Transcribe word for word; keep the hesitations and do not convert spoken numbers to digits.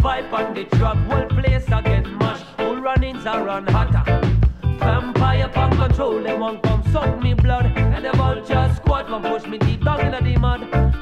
vibe on the track, whole place I get mashed. Who run-ins are run hotter. Vampire punk control, they won't come suck me blood. And the vulture squad come push me deep down in the mud.